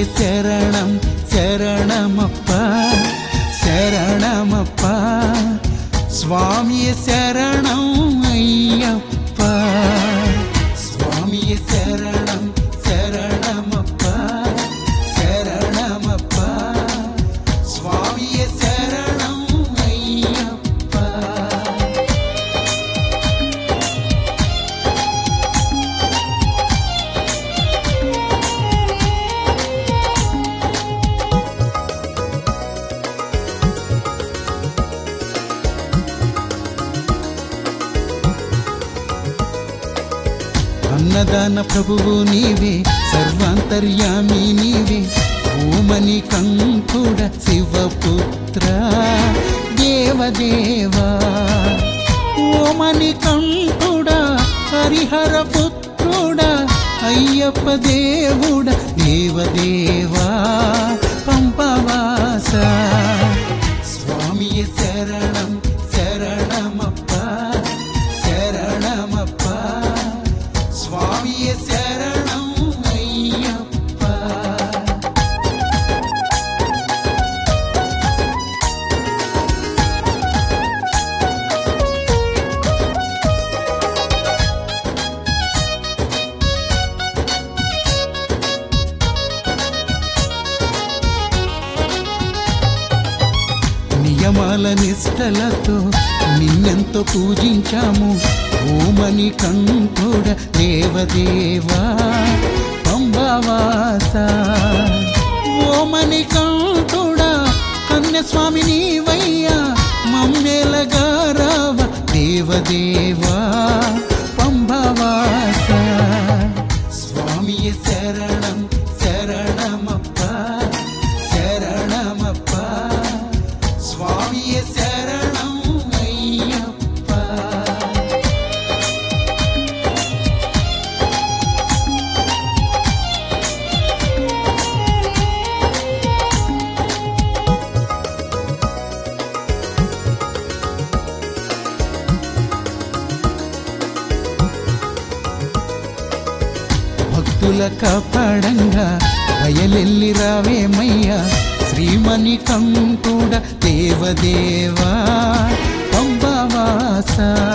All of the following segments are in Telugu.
శరణం శరణమప్ప శరణమప్ప స్వామియే శరణం అయ్యప్ప స్వామియే శరణం శరణమప్ప శరణమప్ప స్వామియే శరణం అయ్యప్ప. అన్నదాన ప్రభువు నీవే సర్వాంతర్యామి నీవే ఓమని కంఠుడ శివపుత్ర దేవదేవా ఓమని కంఠుడ హరిహర పుత్రుడ అయ్యప్ప దేవుడ దేవదేవా పంపవాస స్వామియే శరణం శరణమప్ప శరణమప్ప స్వామియే శరణం అయ్యప్ప. నియమాల నిష్టలతో నిన్నెంతో పూజించాము ఓమని కంఠుడ దేవదేవా పంబవాస ఓమని కంఠుడ కన్యస్వామి నీవయ్యా మమ్మేలగా రావ దేవదేవా పంబవాస స్వామియే శరణం శరణమప్ప శరణమప్ప స్వామియే శరణం అయ్యప్ప. భక్తుల కాపాడంగా బయలెల్లి రావేమయ్యా శ్రీమణి కంఠుడ దేవదేవా పంబవాస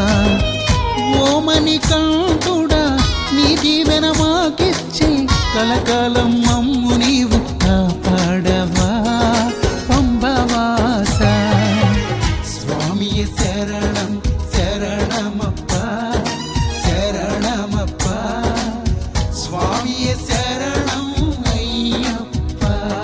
ఓమని కంఠుడ నీ దీవెన మాకిచ్చి కలకాలం మమ్ము నీవు కాపాడవా పంబవాస స్వామియే శరణం శరణమప్ప శరణమప్ప స్వామియే శరణం అయ్యప్ప.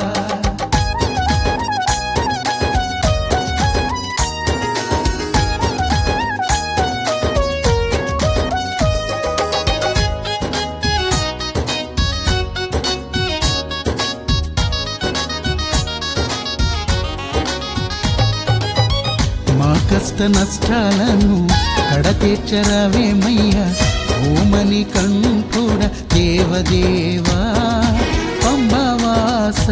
మా కష్ట నష్టాలను కడతీర్చరావేమయ్యా ఓమని కంఠుడ దేవదేవా పంబవాస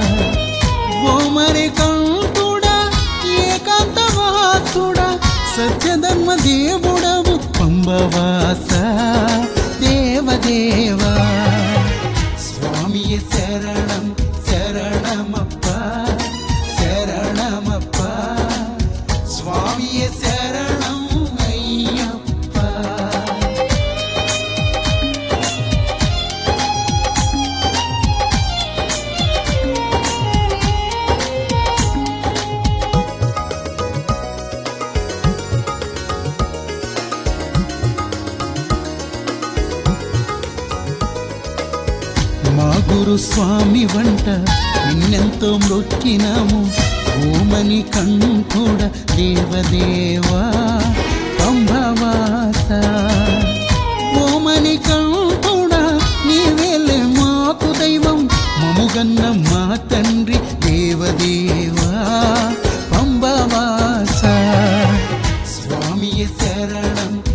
ఓమని కంఠుడ ఏకాంతవాసుడ సత్యధర్మ దేవుడవు పంబవాస దేవదేవా స్వామియే శరణం శరణమప్ప శరణమప్ప స్వామియే శరణం అయ్యప్ప. మా గురు స్వామి వంట నిన్నెంతో మొక్కినాము ఓమని కంఠుడ దేవదేవా పంబవాస ఓమని కంఠుడ నీవేలే మాకు దైవం మముగన్న మా తండ్రి దేవదేవా పంబవాస స్వామియే శరణం